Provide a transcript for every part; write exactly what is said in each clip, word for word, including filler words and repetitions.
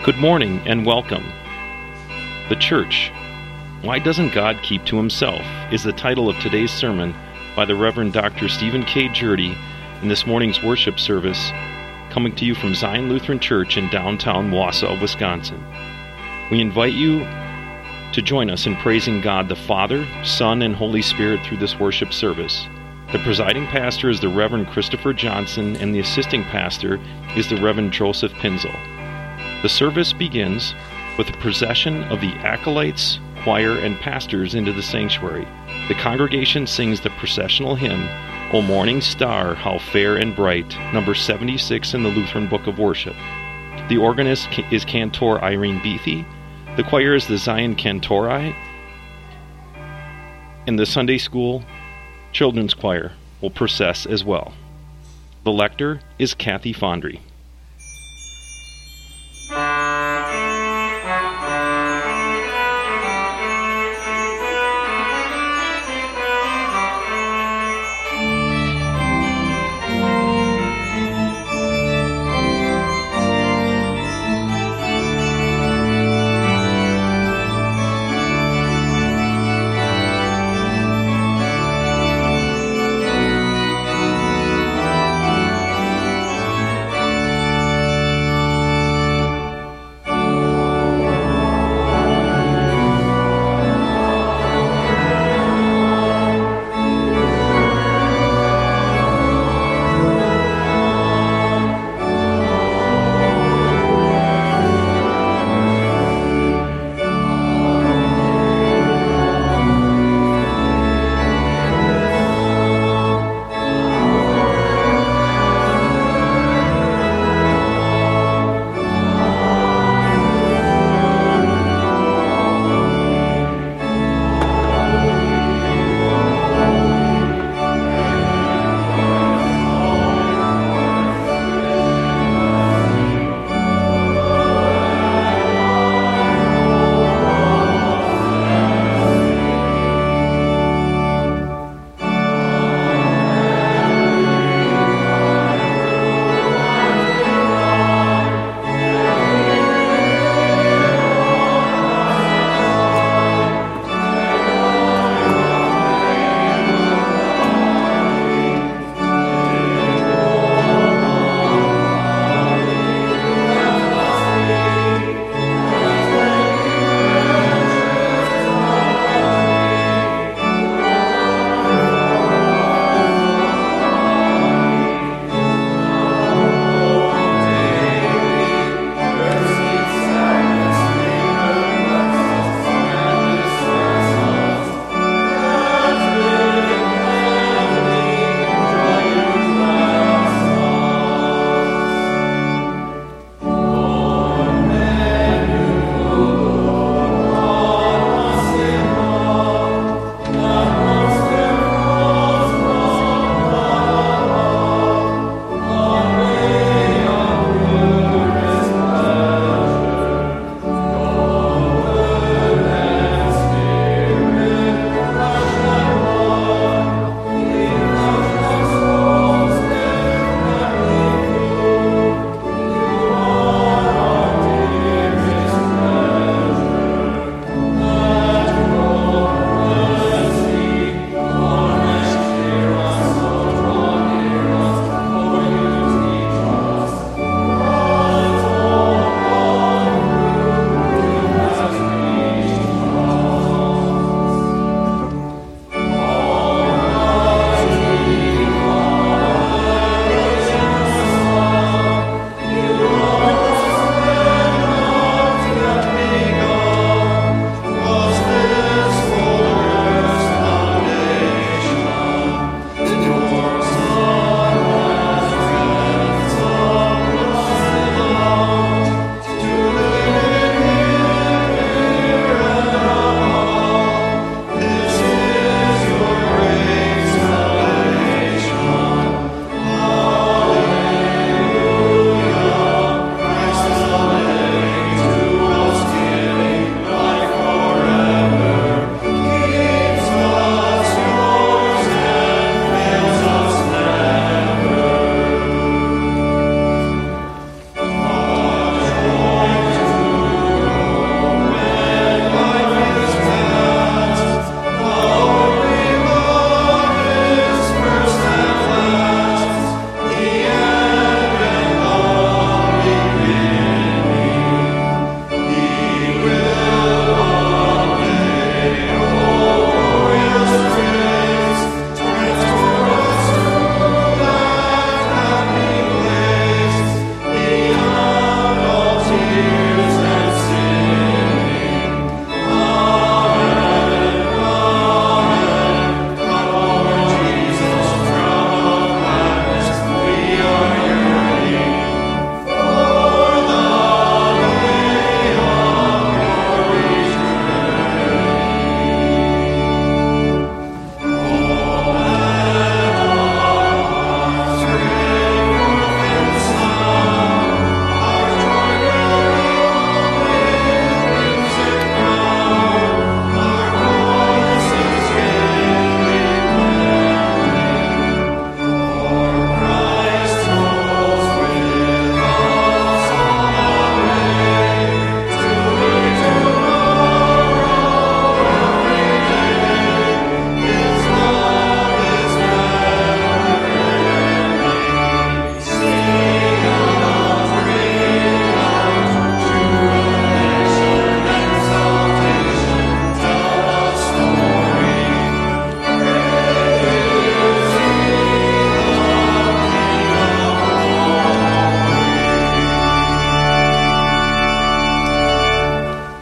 Good morning and welcome. The Church, Why Doesn't God Keep to Himself? Is the title of today's sermon by the Reverend Doctor Stephen K. Jurdy in this morning's worship service, coming to you from Zion Lutheran Church in downtown Wausau, Wisconsin. We invite you to join us in praising God the Father, Son, and Holy Spirit through this worship service. The presiding pastor is the Reverend Christopher Johnson, and the assisting pastor is the Reverend Joseph Pinzel. The service begins with a procession of the acolytes, choir, and pastors into the sanctuary. The congregation sings the processional hymn, O Morning Star, How Fair and Bright, number seventy-six in the Lutheran Book of Worship. The organist is Cantor Irene Beathy. The choir is the Zion Cantori. And the Sunday School Children's Choir will process as well. The lector is Kathy Fondry.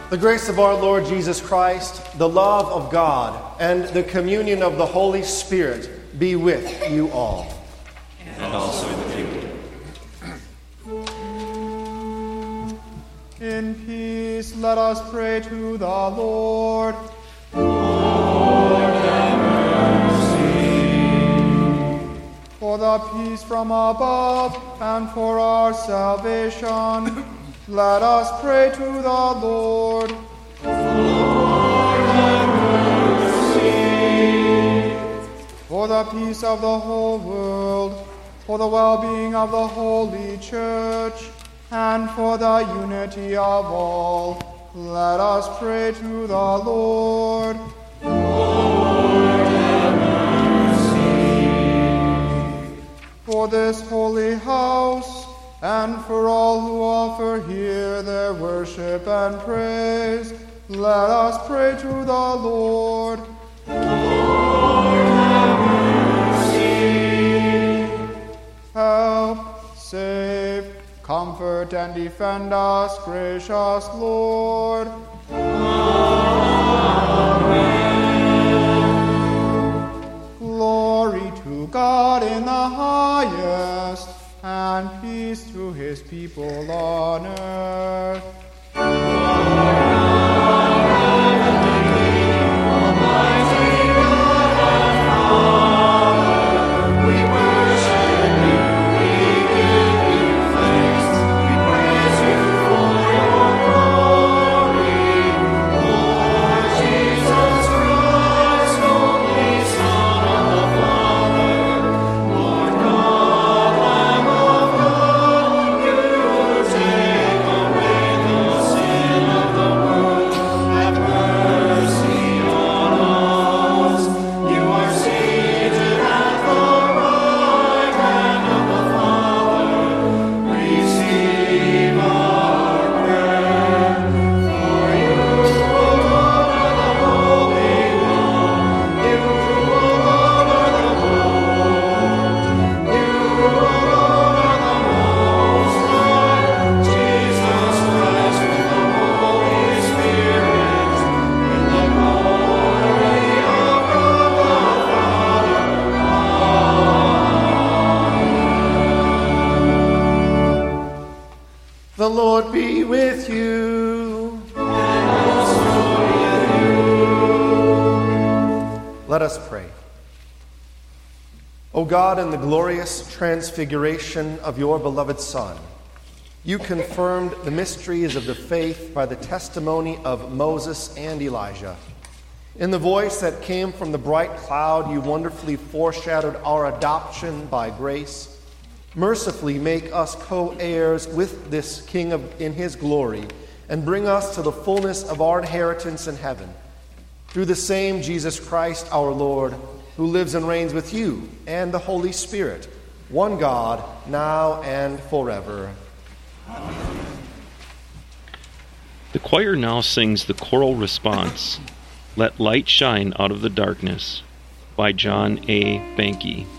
The grace of our Lord Jesus Christ, the love of God, and the communion of the Holy Spirit be with you all. And also with you. In peace, let us pray to the Lord. Lord, have mercy. For the peace from above and for our salvation, let us pray to the Lord. Lord, have mercy. For the peace of the whole world, for the well-being of the Holy Church, and for the unity of all, let us pray to the Lord. Lord, have mercy. For this holy house, and for all who offer here their worship and praise, let us pray to the Lord. Lord, have mercy. Help, save, comfort, and defend us, gracious Lord. Amen. Glory to God in the highest, and peace to his people on earth. The Lord be with you. And also with you. Let us pray. O God, in the glorious transfiguration of your beloved Son, you confirmed the mysteries of the faith by the testimony of Moses and Elijah. In the voice that came from the bright cloud, you wonderfully foreshadowed our adoption by grace. Mercifully make us co-heirs with this King of, in his glory, and bring us to the fullness of our inheritance in heaven. Through the same Jesus Christ our Lord, who lives and reigns with you and the Holy Spirit, one God, now and forever. The choir now sings the choral response, Let Light Shine Out of the Darkness, by John A. Banke.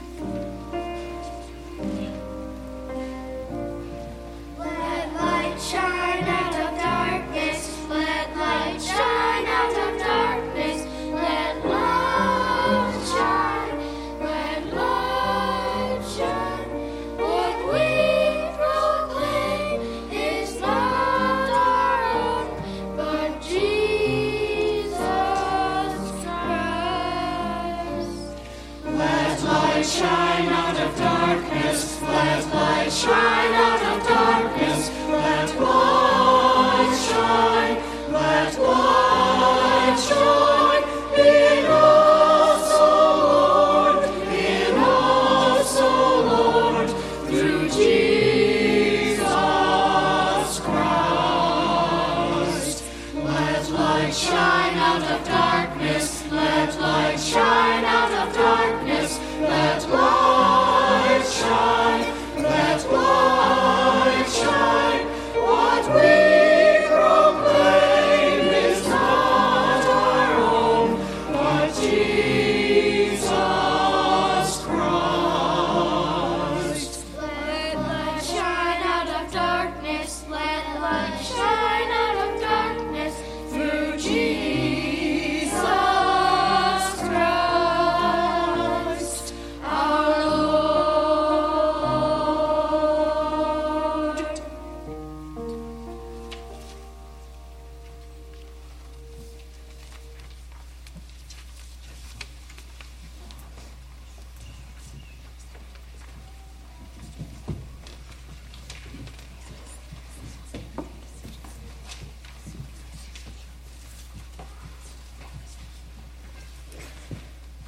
Shine out of darkness, let light shine out of darkness, let light shine, let light shine in us, O Lord, in us, O Lord, through Jesus Christ. Let light shine out of darkness, let light shine out of darkness. Let light shine, let light shine. What we proclaim is not our own, but Jesus Christ. Let light shine out of darkness, let light shine out of darkness.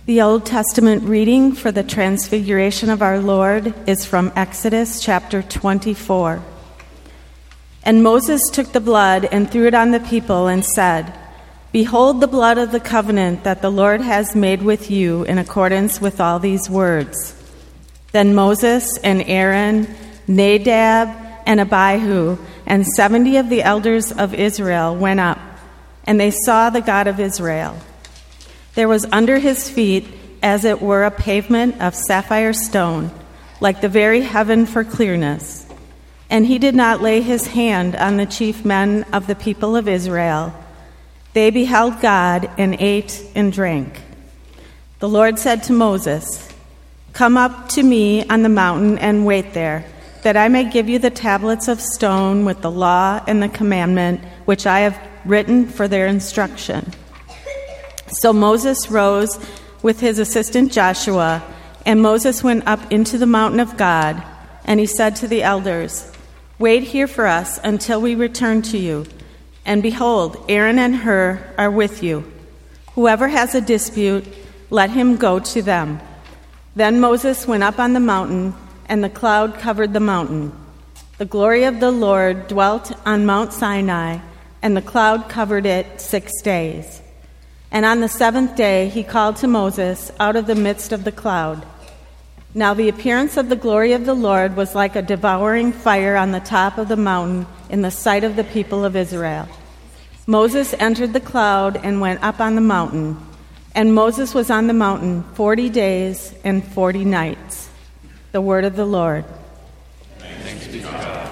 The Old Testament reading for the Transfiguration of our Lord is from Exodus chapter twenty-four. And Moses took the blood and threw it on the people and said, "Behold the blood of the covenant that the Lord has made with you in accordance with all these words." Then Moses and Aaron, Nadab and Abihu, and seventy of the elders of Israel went up, and they saw the God of Israel. There was under his feet, as it were, a pavement of sapphire stone, like the very heaven for clearness. And he did not lay his hand on the chief men of the people of Israel. They beheld God and ate and drank. The Lord said to Moses, "Come up to me on the mountain and wait there, that I may give you the tablets of stone with the law and the commandment which I have written for their instruction." So Moses rose with his assistant Joshua, and Moses went up into the mountain of God, and he said to the elders, "Wait here for us until we return to you. And behold, Aaron and Hur are with you. Whoever has a dispute, let him go to them." Then Moses went up on the mountain, and the cloud covered the mountain. The glory of the Lord dwelt on Mount Sinai, and the cloud covered it six days. And on the seventh day he called to Moses out of the midst of the cloud. Now the appearance of the glory of the Lord was like a devouring fire on the top of the mountain in the sight of the people of Israel. Moses entered the cloud and went up on the mountain. And Moses was on the mountain forty days and forty nights. The word of the Lord. Thanks be to God.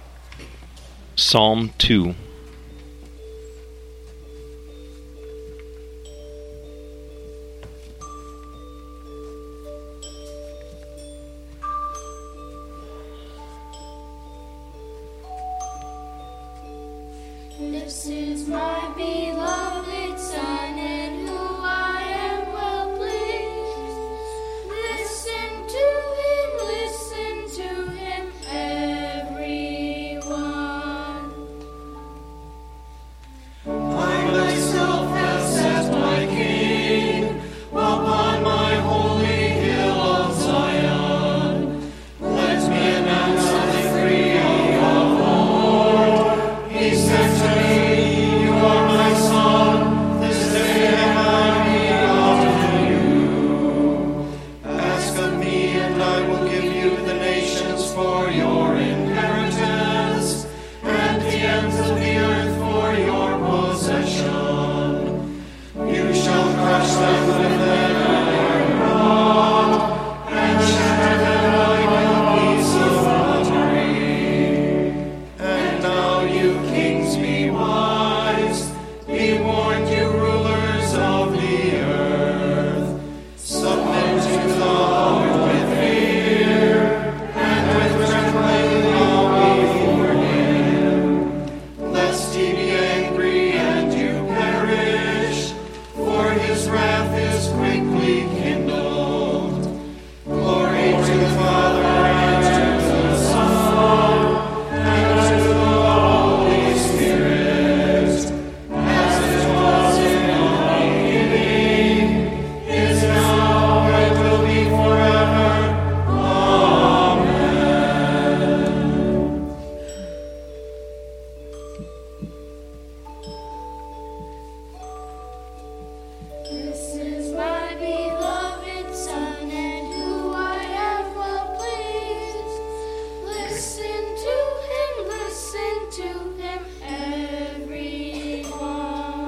Psalm two. This is my beloved Son, in whom I am well pleased. Listen to him, listen to him, everyone. I myself have set my King upon my holy hill of Zion. Let me announce the decree of the Lord. He said to me, "You are my son, this day have I begotten you. Ask of me, and I will give you the nations for your inheritance, and the ends of the earth for your possession. You shall crush them with an iron rod, and shatter them like a piece of pottery. And now, you kings, be wise. Be warned, you rulers of the earth. Submit to the Lord with fear, and with trembling bow before him. Lest he be angry and you perish, for his wrath is quickly kindled. Glory to the Father, and to the Son, and to the Holy Spirit, as it was in the beginning, is now, and will be forever. Amen. This is my beloved Son, in whom I am well pleased. Listen to him, listen to him, everyone.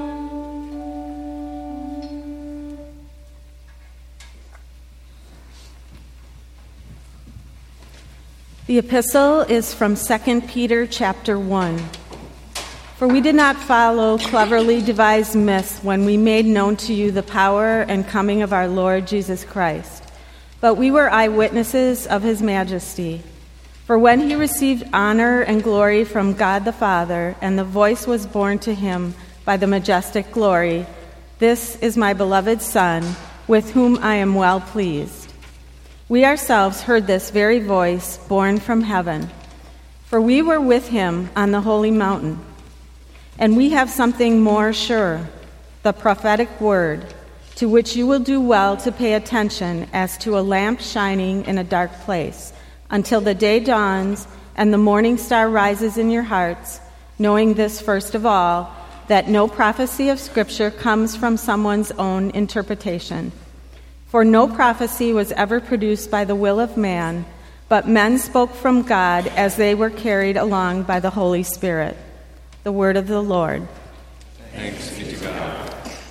The epistle is from Second Peter chapter one. For we did not follow cleverly devised myths when we made known to you the power and coming of our Lord Jesus Christ, but we were eyewitnesses of his majesty. For when he received honor and glory from God the Father, and the voice was borne to him by the majestic glory, "This is my beloved Son, with whom I am well pleased." We ourselves heard this very voice borne from heaven, for we were with him on the holy mountain. And we have something more sure, the prophetic word, to which you will do well to pay attention as to a lamp shining in a dark place, until the day dawns and the morning star rises in your hearts, knowing this first of all, that no prophecy of Scripture comes from someone's own interpretation. For no prophecy was ever produced by the will of man, but men spoke from God as they were carried along by the Holy Spirit. The word of the Lord. Thanks be to God.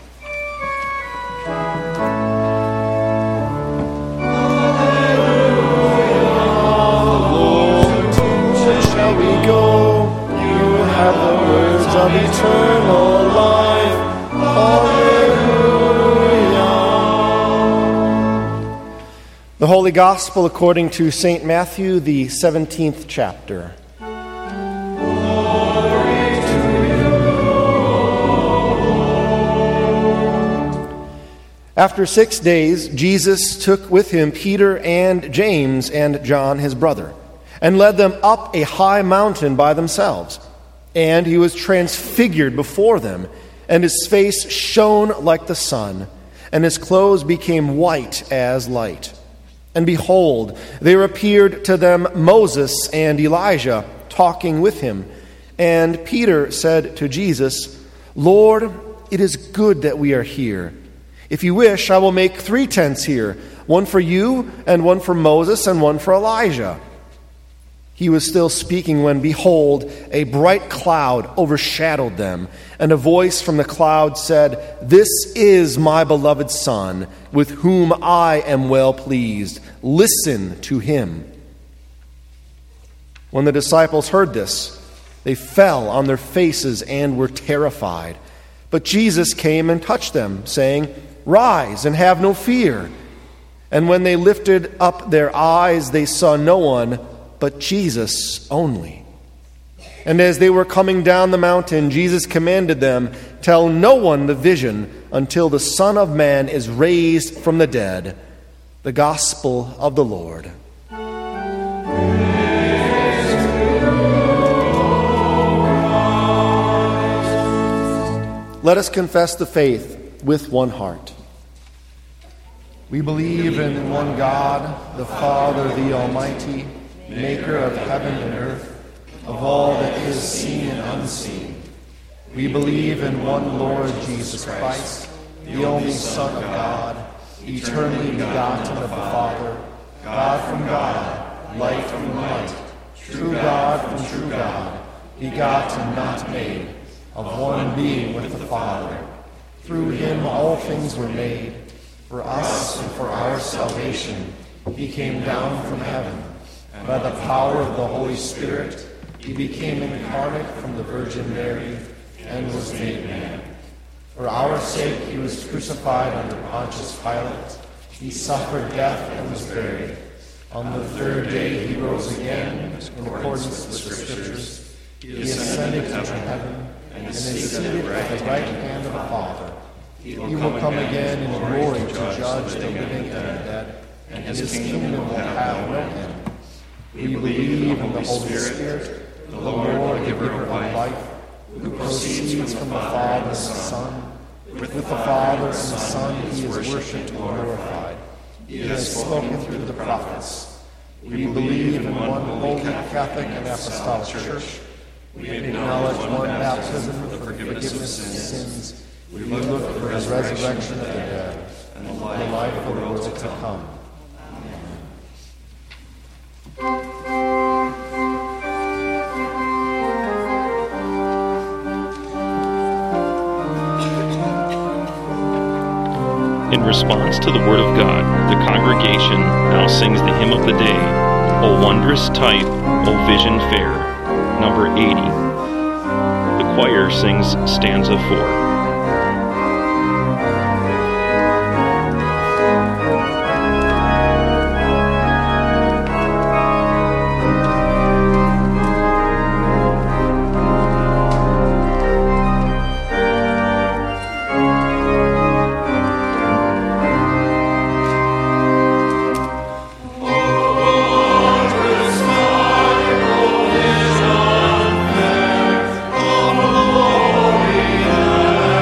Shall we go? You have the words of eternal life. Hallelujah. The Holy Gospel according to Saint Matthew, the seventeenth chapter. After six days, Jesus took with him Peter and James and John, his brother, and led them up a high mountain by themselves. And he was transfigured before them, and his face shone like the sun, and his clothes became white as light. And behold, there appeared to them Moses and Elijah talking with him. And Peter said to Jesus, "Lord, it is good that we are here. If you wish, I will make three tents here, one for you, and one for Moses, and one for Elijah." He was still speaking when, behold, a bright cloud overshadowed them, and a voice from the cloud said, "This is my beloved Son, with whom I am well pleased. Listen to him." When the disciples heard this, they fell on their faces and were terrified. But Jesus came and touched them, saying, "Rise and have no fear." And when they lifted up their eyes, they saw no one but Jesus only. And as they were coming down the mountain, Jesus commanded them, "Tell no one the vision until the Son of Man is raised from the dead." The Gospel of the Lord. Let us confess the faith with one heart. We believe in one God, the Father, the Almighty, maker of heaven and earth, of all that is seen and unseen. We believe in one Lord Jesus Christ, the only Son of God, eternally begotten of the Father, God from God, light from light, true God from true God, begotten, not made, of one being with the Father. Through him all things were made. For us and for our salvation, he came down from heaven. By the power of the Holy Spirit, he became incarnate from the Virgin Mary and was made man. For our sake, he was crucified under Pontius Pilate. He suffered death and was buried. On the third day, he rose again in accordance with the Scriptures. He ascended into heaven and is seated at the right hand of the Father. He will come again in glory to judge the living and the dead, and his kingdom will have no end. We believe in the Holy Spirit, the Lord, giver of life, who proceeds from the Father and the Son. With the Father and the Son he is worshipped and glorified. He has spoken through the prophets. We believe in one holy, Catholic, and Apostolic Church. We acknowledge one baptism for the forgiveness of sins. We look for his resurrection of the dead and the life of the world to come. In response to the Word of God, the congregation now sings the hymn of the day, O Wondrous Type, O Vision Fair, number eighty. The choir sings stanza four. Gloria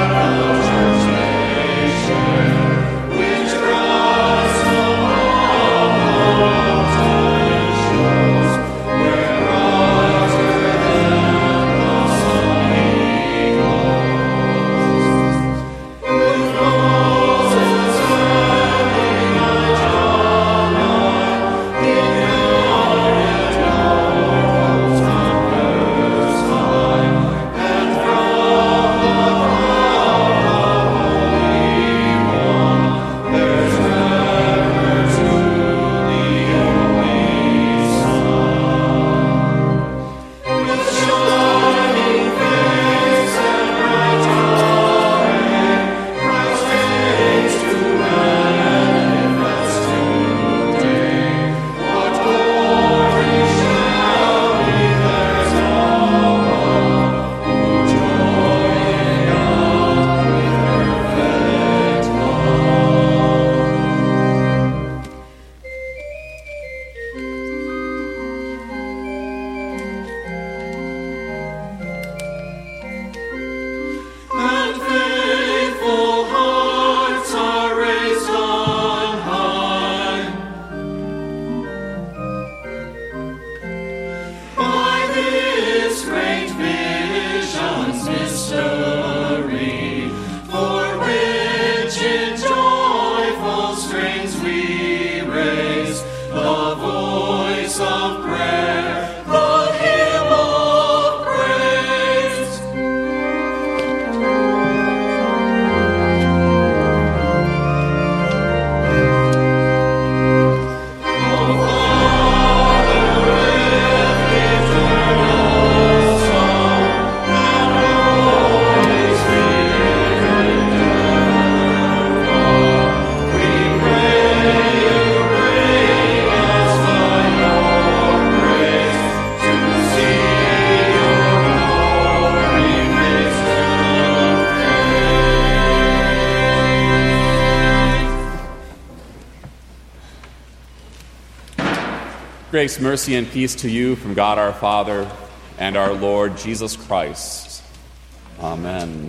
Grace, mercy, and peace to you from God our Father and our Lord Jesus Christ. Amen.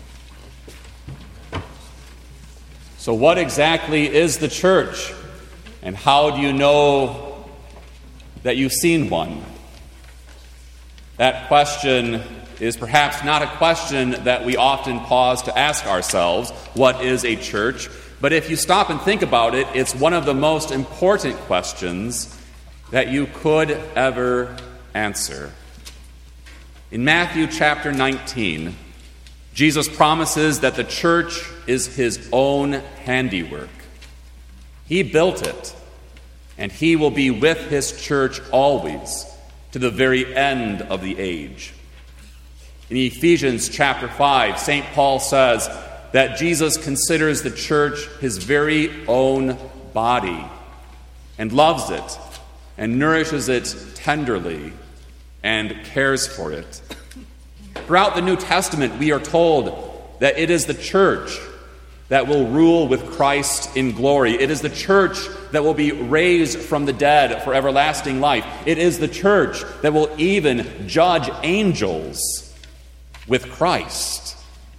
So what exactly is the church? And how do you know that you've seen one? That question is perhaps not a question that we often pause to ask ourselves, what is a church? But if you stop and think about it, it's one of the most important questions that you could ever answer. In Matthew chapter nineteen, Jesus promises that the church is his own handiwork. He built it, and he will be with his church always, to the very end of the age. In Ephesians chapter five, Saint Paul says that Jesus considers the church his very own body and loves it and nourishes it tenderly and cares for it. Throughout the New Testament, we are told that it is the church that will rule with Christ in glory. It is the church that will be raised from the dead for everlasting life. It is the church that will even judge angels with Christ.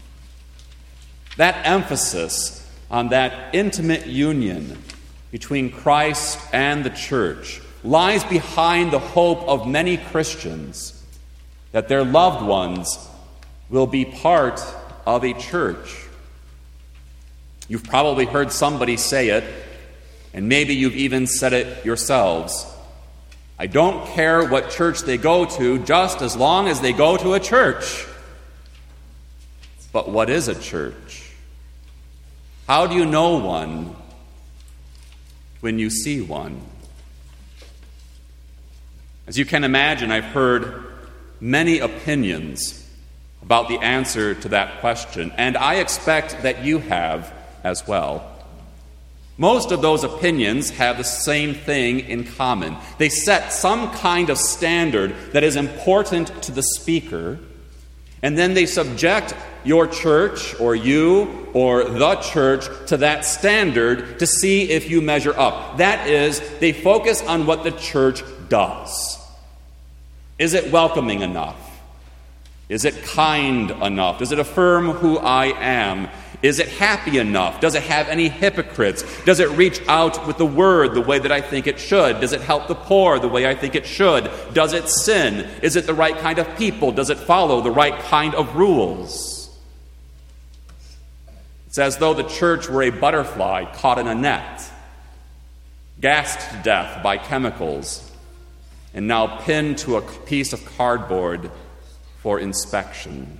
That emphasis on that intimate union between Christ and the church lies behind the hope of many Christians that their loved ones will be part of a church. You've probably heard somebody say it, and maybe you've even said it yourselves. I don't care what church they go to, just as long as they go to a church. But what is a church? How do you know one when you see one? As you can imagine, I've heard many opinions about the answer to that question, and I expect that you have as well. Most of those opinions have the same thing in common. They set some kind of standard that is important to the speaker, and then they subject your church or you or the church to that standard to see if you measure up. That is, they focus on what the church does. Is it welcoming enough? Is it kind enough? Does it affirm who I am? Is it happy enough? Does it have any hypocrites? Does it reach out with the word the way that I think it should? Does it help the poor the way I think it should? Does it sin? Is it the right kind of people? Does it follow the right kind of rules? It's as though the church were a butterfly caught in a net, gassed to death by chemicals, and now pinned to a piece of cardboard for inspection.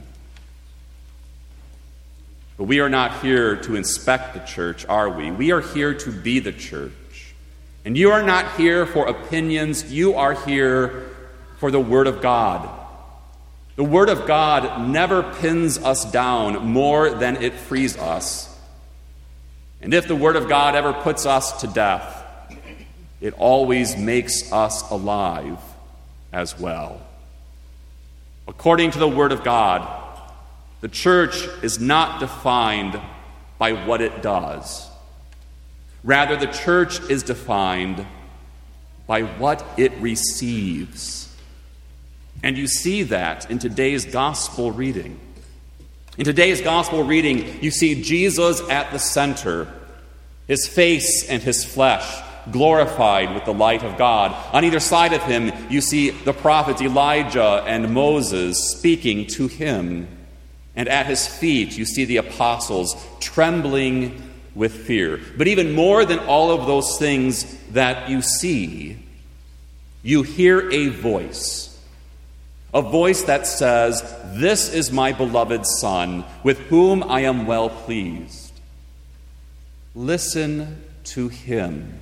But we are not here to inspect the church, are we? We are here to be the church. And you are not here for opinions. You are here for the Word of God. The Word of God never pins us down more than it frees us. And if the Word of God ever puts us to death, it always makes us alive as well. According to the Word of God, the church is not defined by what it does. Rather, the church is defined by what it receives. And you see that in today's gospel reading. In today's gospel reading, you see Jesus at the center, his face and his flesh glorified with the light of God. On either side of him, you see the prophets Elijah and Moses speaking to him. And at his feet, you see the apostles trembling with fear. But even more than all of those things that you see, you hear a voice. A voice that says, "This is my beloved Son, with whom I am well pleased. Listen to him."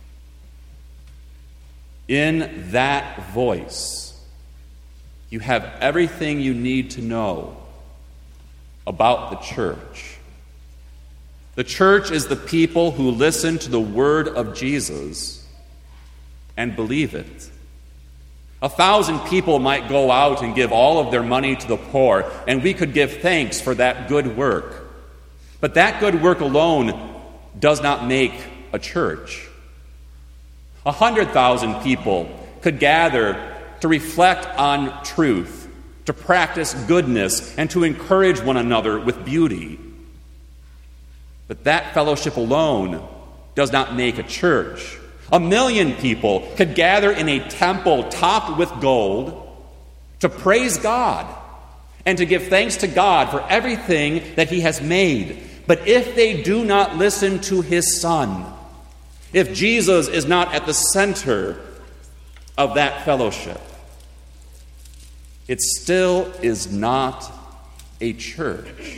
In that voice, you have everything you need to know about the church. The church is the people who listen to the word of Jesus and believe it. A thousand people might go out and give all of their money to the poor, and we could give thanks for that good work. But that good work alone does not make a church. A hundred thousand people could gather to reflect on truth, to practice goodness, and to encourage one another with beauty. But that fellowship alone does not make a church. A million people could gather in a temple topped with gold to praise God and to give thanks to God for everything that He has made. But if they do not listen to His Son, if Jesus is not at the center of that fellowship, it still is not a church.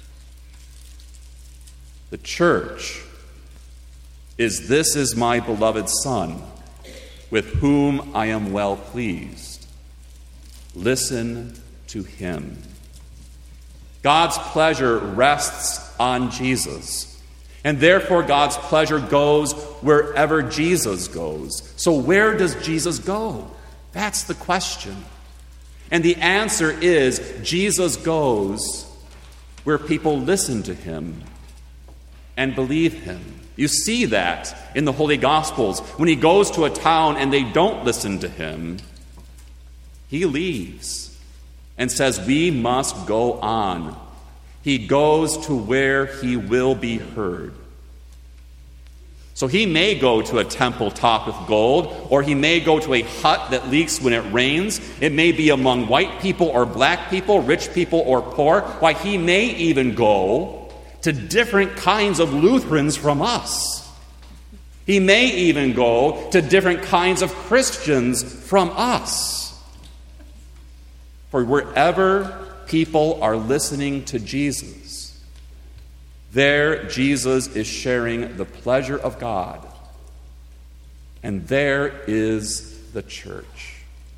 The church is, "This is my beloved Son, with whom I am well pleased. Listen to Him." God's pleasure rests on Jesus, and therefore God's pleasure goes wherever Jesus goes. So where does Jesus go? That's the question. And the answer is, Jesus goes where people listen to Him and believe Him. You see that in the Holy Gospels. When He goes to a town and they don't listen to Him, He leaves and says, we must go on. He goes to where He will be heard. So He may go to a temple topped with gold, or He may go to a hut that leaks when it rains. It may be among white people or black people, rich people or poor. Why, He may even go to different kinds of Lutherans from us. He may even go to different kinds of Christians from us. For wherever people are listening to Jesus, there Jesus is sharing the pleasure of God. And there is the church.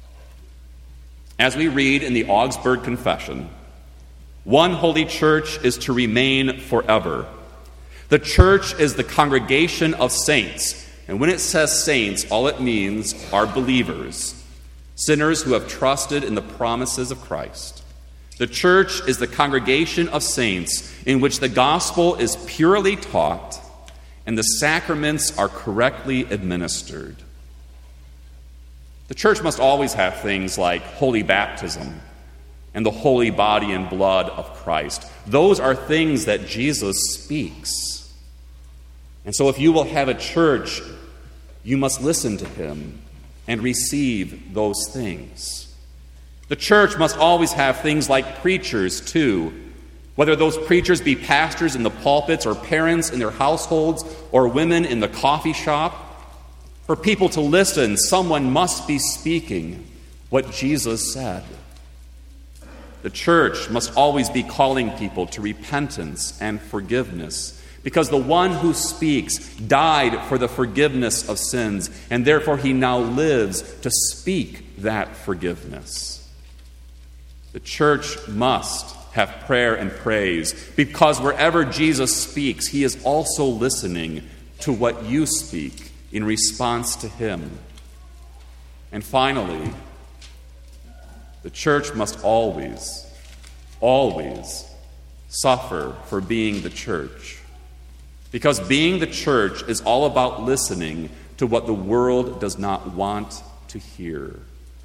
As we read in the Augsburg Confession, one holy church is to remain forever. The church is the congregation of saints. And when it says saints, all it means are believers, sinners who have trusted in the promises of Christ. The church is the congregation of saints in which the gospel is purely taught and the sacraments are correctly administered. The church must always have things like holy baptism and the holy body and blood of Christ. Those are things that Jesus speaks. And so if you will have a church, you must listen to Him and receive those things. The church must always have things like preachers, too. Whether those preachers be pastors in the pulpits or parents in their households or women in the coffee shop. For people to listen, someone must be speaking what Jesus said. The church must always be calling people to repentance and forgiveness, because the one who speaks died for the forgiveness of sins, and therefore He now lives to speak that forgiveness. The church must have prayer and praise, because wherever Jesus speaks, He is also listening to what you speak in response to Him. And finally, the church must always, always suffer for being the church. Because being the church is all about listening to what the world does not want to hear.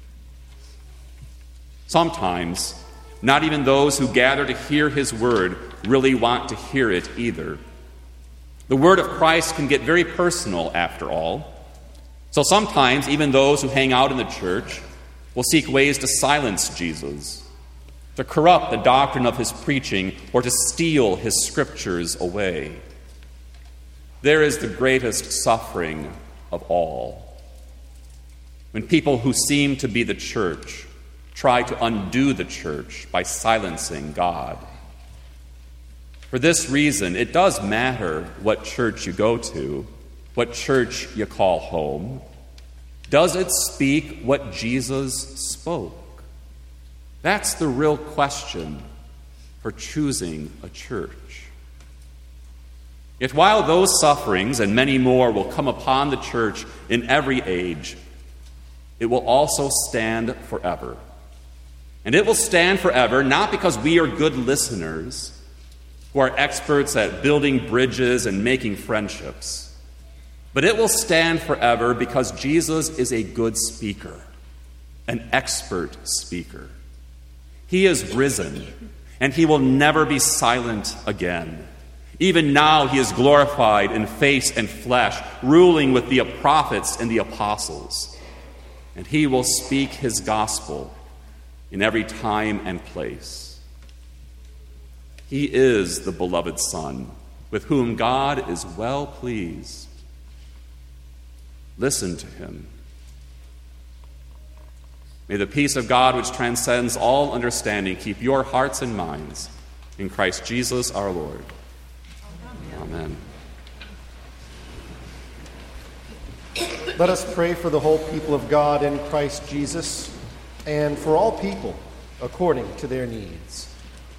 Sometimes, not even those who gather to hear His word really want to hear it either. The word of Christ can get very personal, after all. So sometimes, even those who hang out in the church will seek ways to silence Jesus, to corrupt the doctrine of His preaching, or to steal His scriptures away. There is the greatest suffering of all, when people who seem to be the church try to undo the church by silencing God. For this reason, it does matter what church you go to, what church you call home. Does it speak what Jesus spoke? That's the real question for choosing a church. Yet while those sufferings and many more will come upon the church in every age, it will also stand forever. And it will stand forever not because we are good listeners who are experts at building bridges and making friendships, But it will stand forever because Jesus is a good speaker, an expert speaker. He is risen, and he will never be silent again. Even now he is glorified in face and flesh, ruling with the prophets and the apostles. And he will speak his gospel in every time and place. He is the beloved Son, with whom God is well pleased. Listen to him. May the peace of God, which transcends all understanding, keep your hearts and minds in Christ Jesus our Lord. Amen. Let us pray for the whole people of God in Christ Jesus and for all people according to their needs.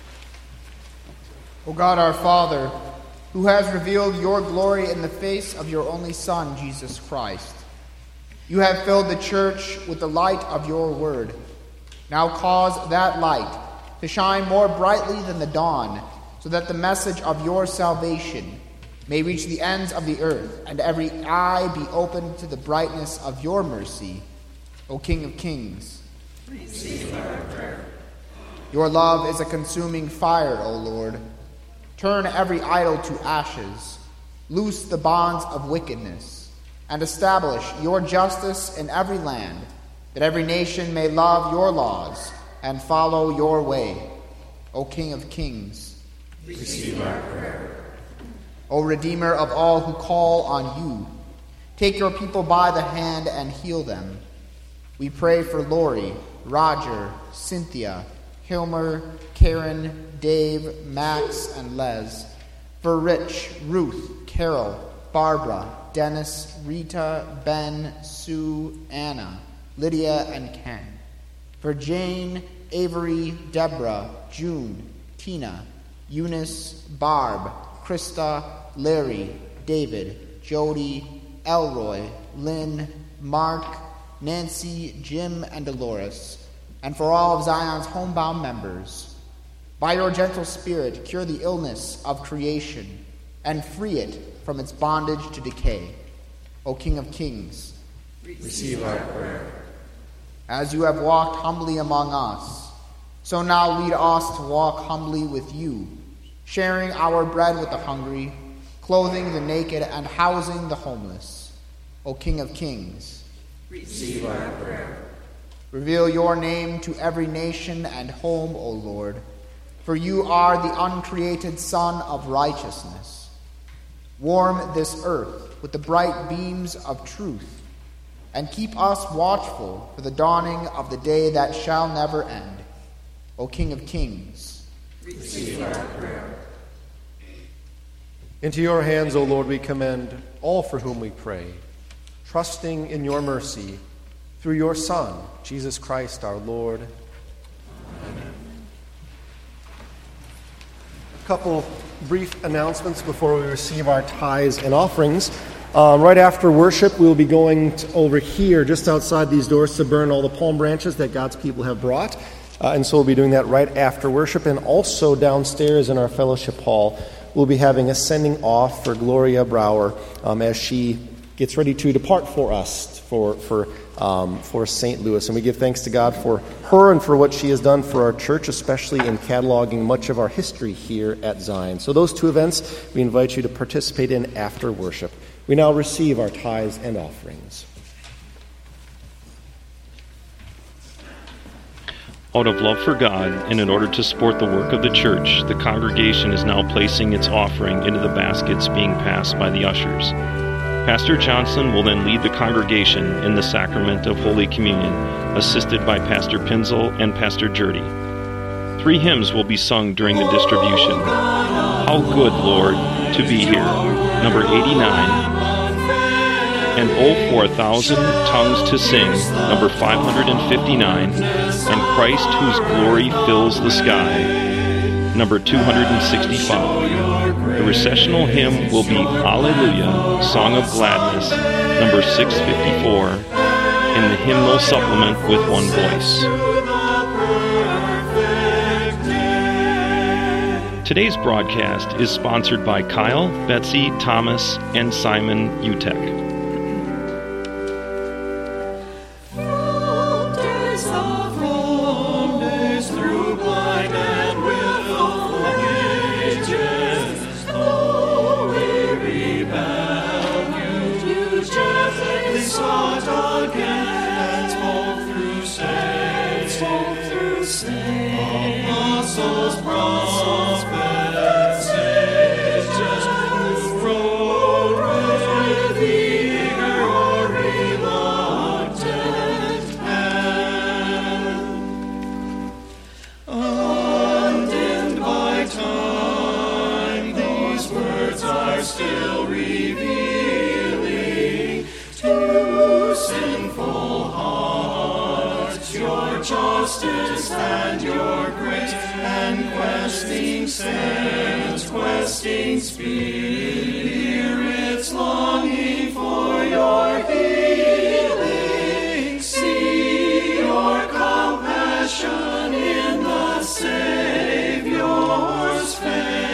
O God, our Father, who has revealed your glory in the face of your only Son, Jesus Christ, you have filled the church with the light of your word. Now cause that light to shine more brightly than the dawn, so that the message of your salvation may reach the ends of the earth, and every eye be opened to the brightness of your mercy, O King of kings. Receive our prayer. Your love is a consuming fire, O Lord. Turn every idol to ashes, loose the bonds of wickedness, and establish your justice in every land, that every nation may love your laws and follow your way, O King of kings. Receive our prayer. O Redeemer of all who call on you, take your people by the hand and heal them. We pray for Lori, Roger, Cynthia, Hilmer, Karen, Dave, Max, and Les. For Rich, Ruth, Carol, Barbara, Dennis, Rita, Ben, Sue, Anna, Lydia, and Ken. For Jane, Avery, Deborah, June, Tina, Eunice, Barb, Krista, Larry, David, Jody, Elroy, Lynn, Mark, Nancy, Jim, and Dolores, and for all of Zion's homebound members. By your gentle spirit, cure the illness of creation and free it from its bondage to decay. O King of kings, receive our prayer. As you have walked humbly among us, so now lead us to walk humbly with you, sharing our bread with the hungry, clothing the naked, and housing the homeless. O King of kings, receive our prayer. Reveal your name to every nation and home, O Lord, for you are the uncreated Son of righteousness. Warm this earth with the bright beams of truth, and keep us watchful for the dawning of the day that shall never end. O King of kings, receive our prayer. Into your hands, O Lord, we commend all for whom we pray, trusting in your mercy through your Son, Jesus Christ our Lord. Amen. A couple brief announcements before we receive our tithes and offerings. Um, right after worship, we will be going to, over here, just outside these doors, to burn all the palm branches that God's people have brought. Uh, and so we'll be doing that right after worship. And also downstairs in our fellowship hall, we'll be having a sending off for Gloria Brower um, as she gets ready to depart for us for for um, for Saint Louis. And we give thanks to God for her and for what she has done for our church, especially in cataloging much of our history here at Zion. So those two events we invite you to participate in after worship. We now receive our tithes and offerings. Out of love for God and in order to support the work of the church, the congregation is now placing its offering into the baskets being passed by the ushers. Pastor Johnson will then lead the congregation in the sacrament of Holy Communion, assisted by Pastor Pinzel and Pastor Jurdy. Three hymns will be sung during the distribution. How Good, Lord, to Be Here, number eighty-nine, and Oh, for a Thousand Tongues to Sing, number five hundred fifty-nine, and Christ Whose Glory Fills the Sky, number two hundred sixty-five. The recessional hymn will be Alleluia, Song of Gladness, number six fifty-four, in the hymnal supplement with one voice. Today's broadcast is sponsored by Kyle, Betsy, Thomas, and Simon Utek. Justice and your grace, and questing sense, questing spirits, longing for your healing. See your compassion in the Savior's face.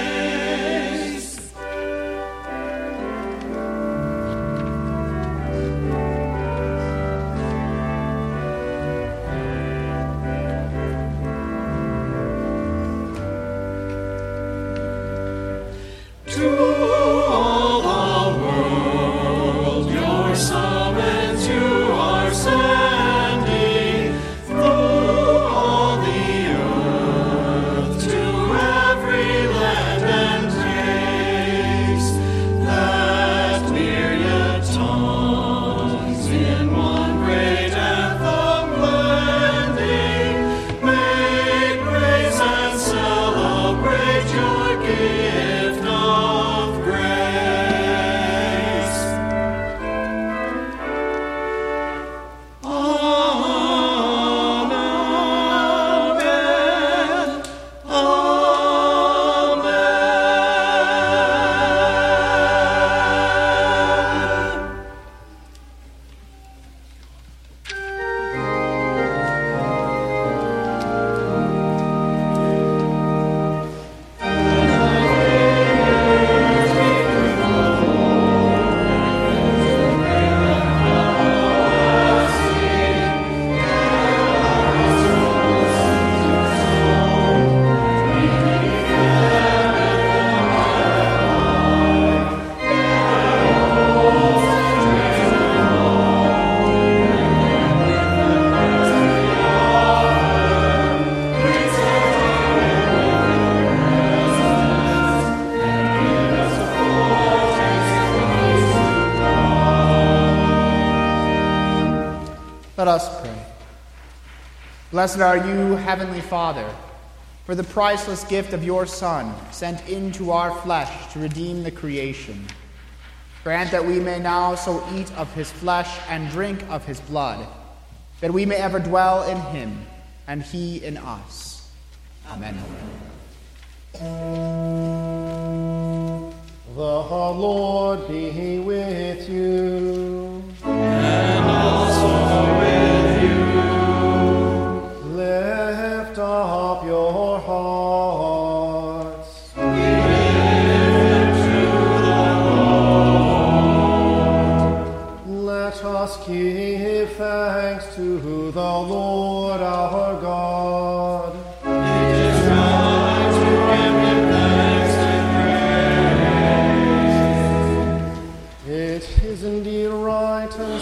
Let us pray. Blessed are you, Heavenly Father, for the priceless gift of your Son, sent into our flesh to redeem the creation. Grant that we may now so eat of his flesh and drink of his blood, that we may ever dwell in him, and he in us. Amen. The Lord be with you. And also with you. Lift up your hearts. We lift to the Lord. Let us give thanks to the Lord our God. It is right to give him thanks and praise. It is indeed right and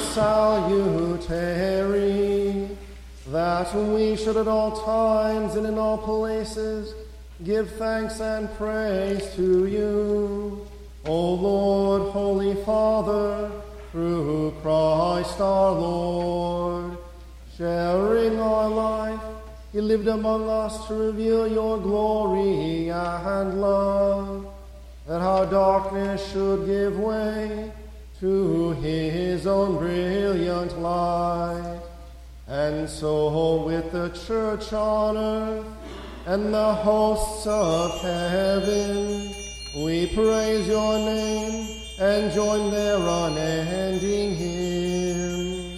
salutary that we should at all times and in all places give thanks and praise to you, O Lord, Holy Father, through Christ our Lord. Sharing our life, he lived among us to reveal your glory and love, that our darkness should give way to his own brilliant light. And so with the church on earth and the hosts of heaven, we praise your name and join their unending hymn.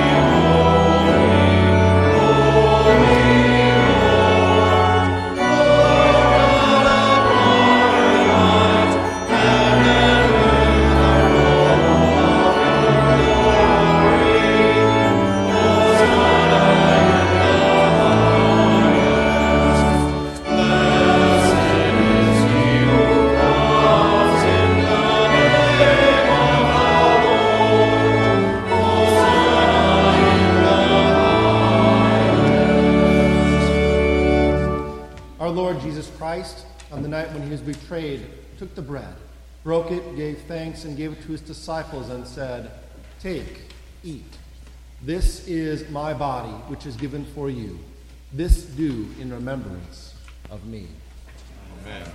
Holy, holy, holy, Lord, Our Lord Jesus Christ, on the night when he was betrayed, took the bread, broke it, gave thanks, and gave it to his disciples and said, "Take, eat. This is my body, which is given for you. This do in remembrance of me." Amen.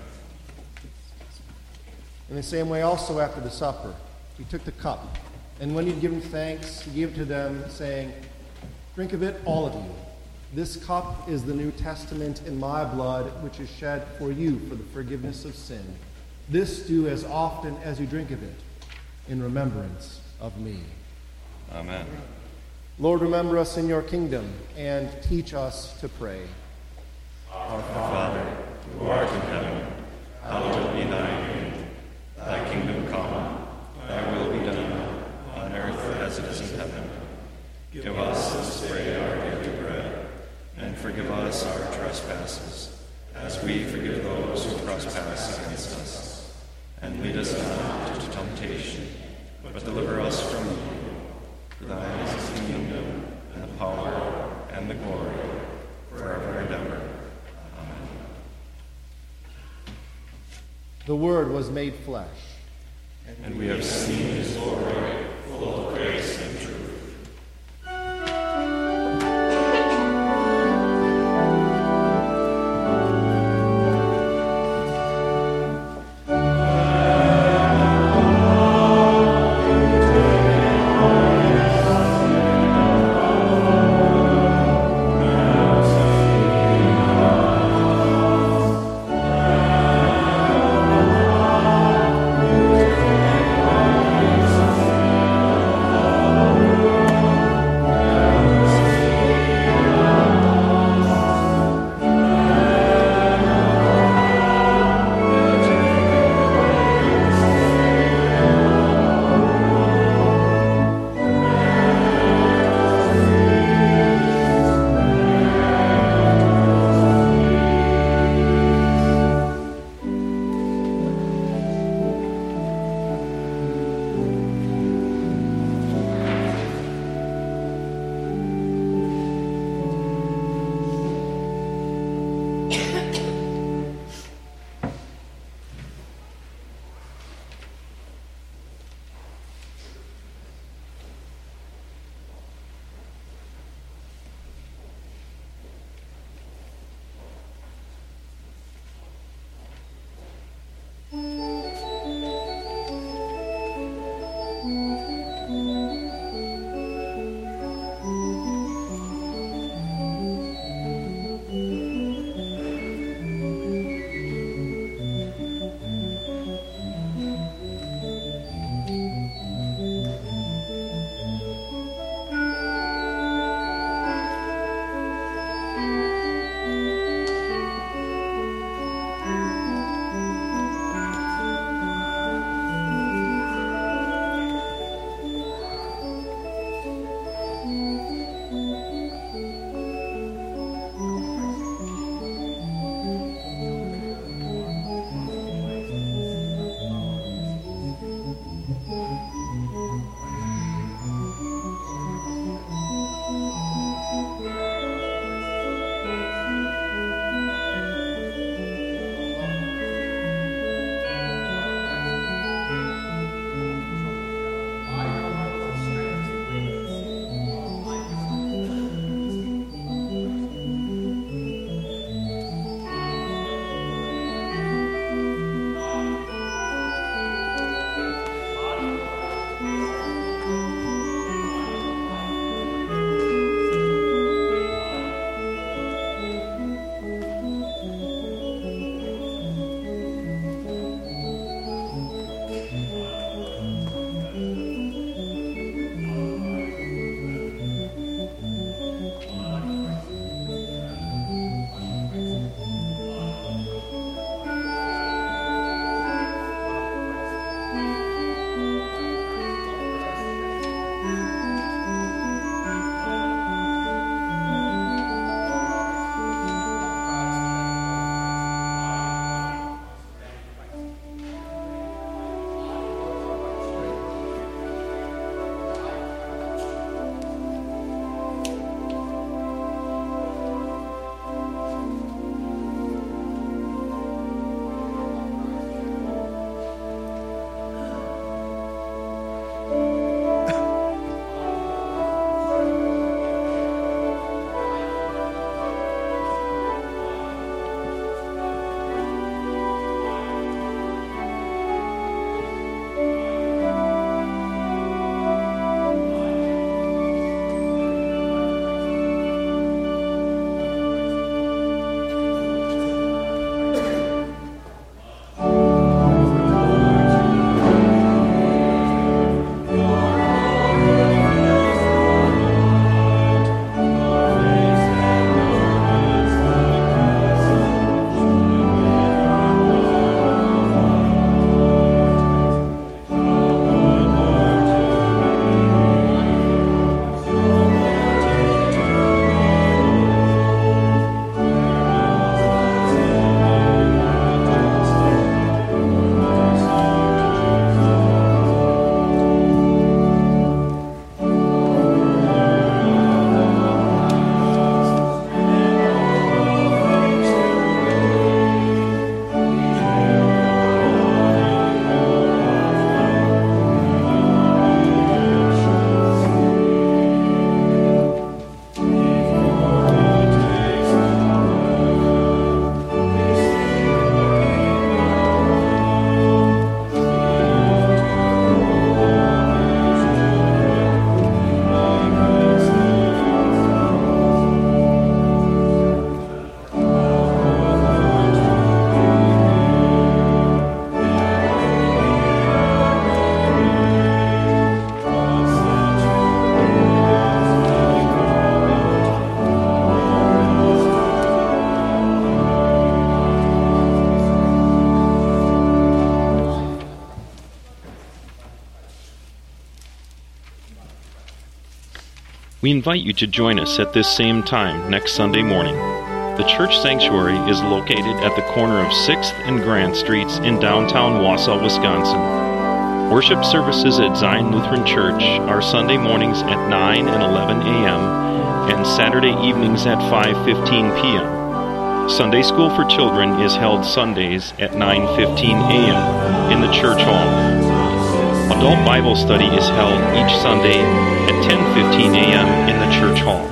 In the same way also after the supper, he took the cup, and when he had given thanks, he gave it to them, saying, "Drink of it, all of you. This cup is the New Testament in my blood, which is shed for you for the forgiveness of sin. This do as often as you drink of it, in remembrance of me." Amen. Lord, remember us in your kingdom, and teach us to pray. Our Father, who art in heaven, hallowed be thy name. Thy kingdom come, thy will be done, on earth as it is in heaven. Give us this day our daily bread, and forgive us our trespasses, as we forgive those who trespass against us. And lead us not into temptation, but deliver us from evil. For thine is the kingdom, and the power, and the glory, forever and ever. Amen. The Word was made flesh. And we have seen his glory, full of grace and truth. Amen. We invite you to join us at this same time next Sunday morning. The church sanctuary is located at the corner of sixth and Grant Streets in downtown Wausau, Wisconsin. Worship services at Zion Lutheran Church are Sunday mornings at nine and eleven a.m. and Saturday evenings at five fifteen p.m. Sunday school for children is held Sundays at nine fifteen a.m. in the church hall. Adult Bible study is held each Sunday at ten fifteen a.m. in the church hall.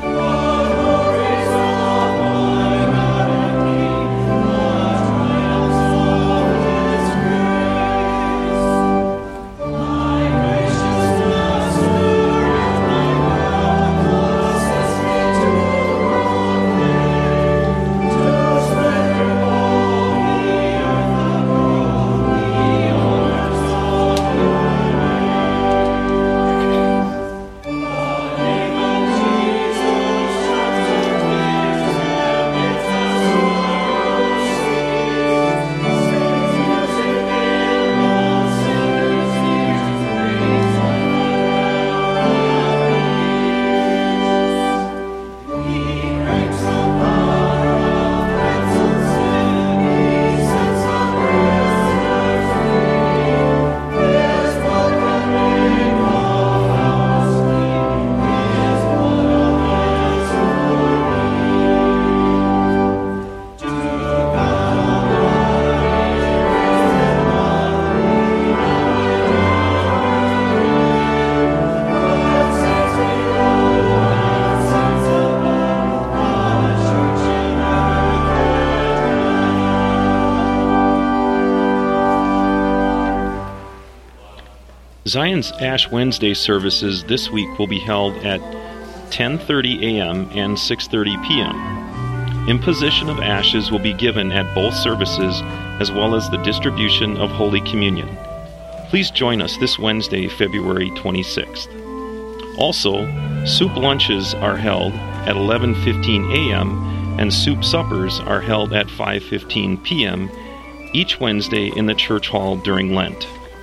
Zion's Ash Wednesday services this week will be held at ten thirty a.m. and six thirty p.m. Imposition of ashes will be given at both services, as well as the distribution of Holy Communion. Please join us this Wednesday, February twenty-sixth. Also, soup lunches are held at eleven fifteen a.m. and soup suppers are held at five fifteen p.m. each Wednesday in the church hall during Lent.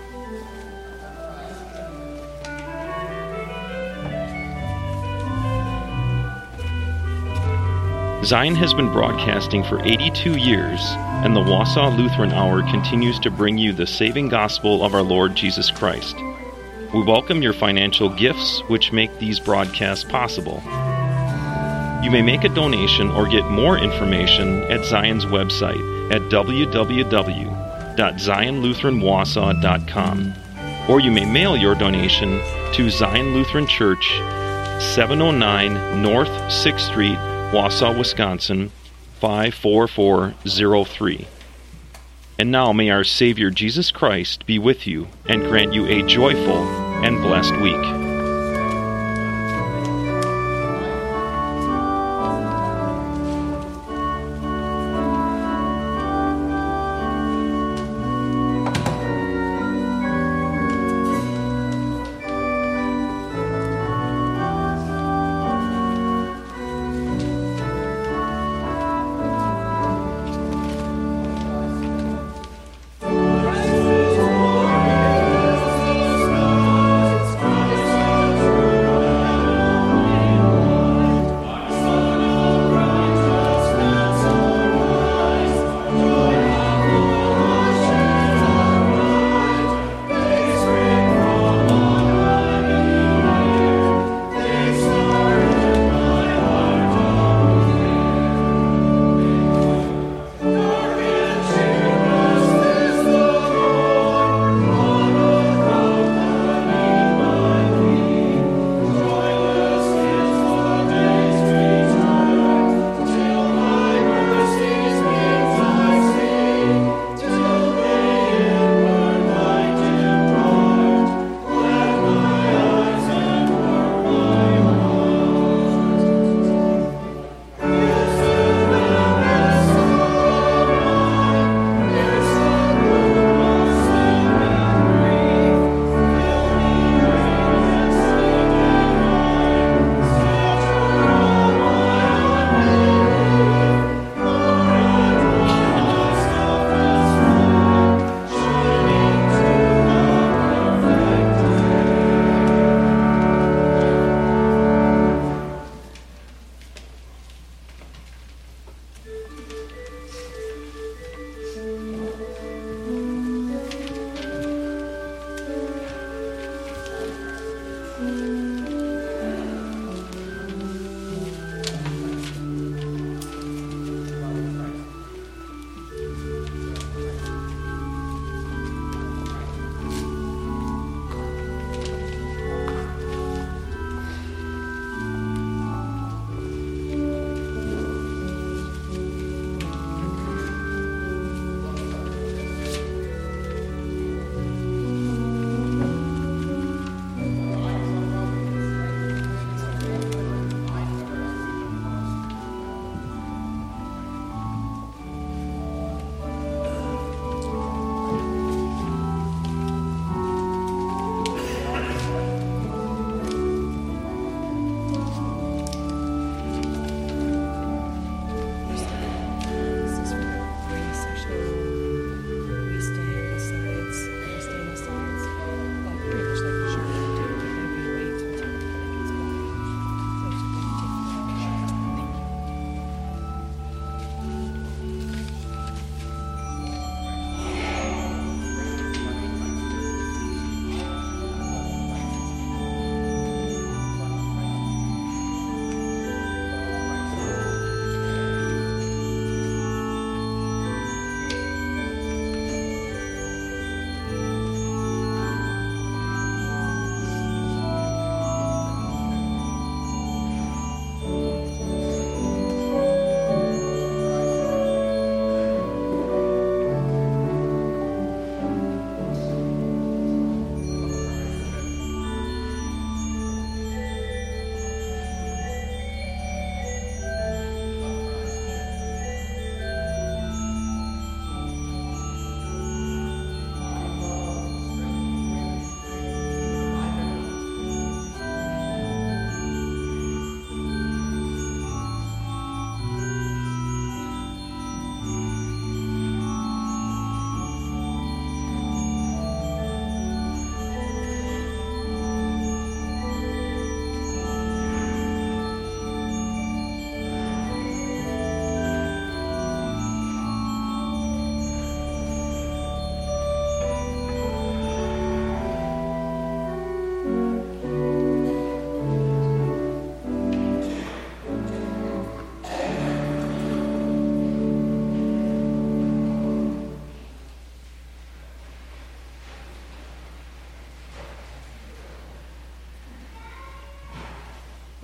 Zion has been broadcasting for eighty-two years, and the Wausau Lutheran Hour continues to bring you the saving gospel of our Lord Jesus Christ. We welcome your financial gifts, which make these broadcasts possible. You may make a donation or get more information at Zion's website at w w w dot zion lutheran wausau dot com, or you may mail your donation to Zion Lutheran Church, seven oh nine North sixth Street, Wausau, Wisconsin, five four four zero three. And now may our Savior Jesus Christ be with you and grant you a joyful and blessed week. Christ.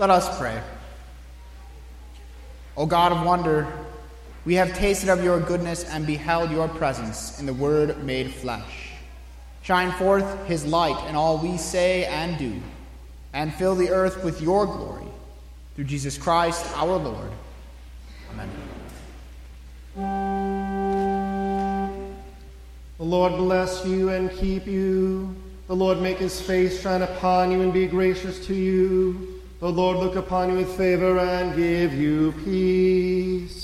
Let us pray. O God of wonder, we have tasted of your goodness and beheld your presence in the Word made flesh. Shine forth his light in all we say and do, and fill the earth with your glory. Through Jesus Christ our Lord. Amen. The Lord bless you and keep you. The Lord make his face shine upon you and be gracious to you. The Lord look upon you with favor and give you peace.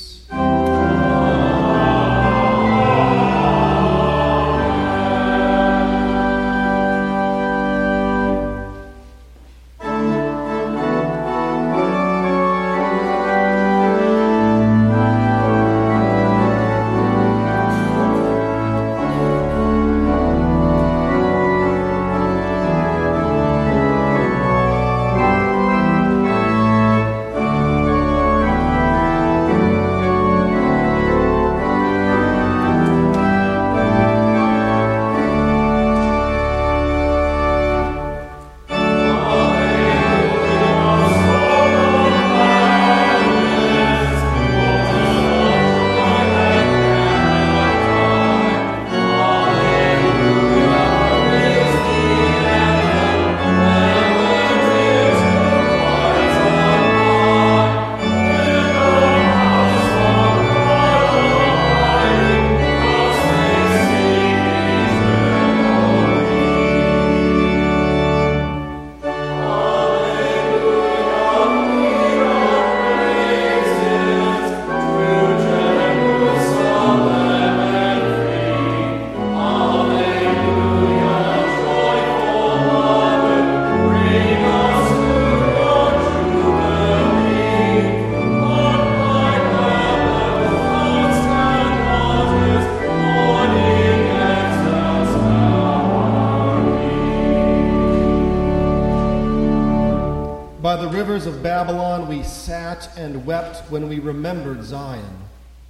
By the rivers of Babylon we sat and wept when we remembered Zion.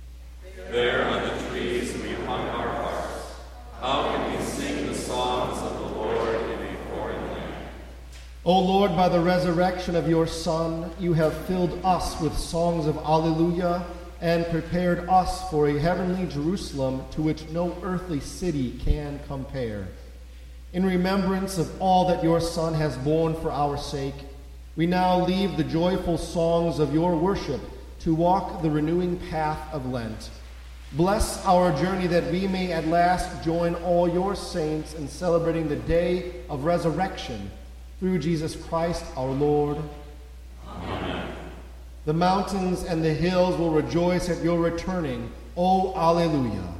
There on the trees we hung our harps. How can we sing the songs of the Lord in a foreign land? O Lord, by the resurrection of your Son, you have filled us with songs of Alleluia and prepared us for a heavenly Jerusalem to which no earthly city can compare. In remembrance of all that your Son has borne for our sake, we now leave the joyful songs of your worship to walk the renewing path of Lent. Bless our journey that we may at last join all your saints in celebrating the day of resurrection through Jesus Christ our Lord. Amen. The mountains and the hills will rejoice at your returning. O Alleluia.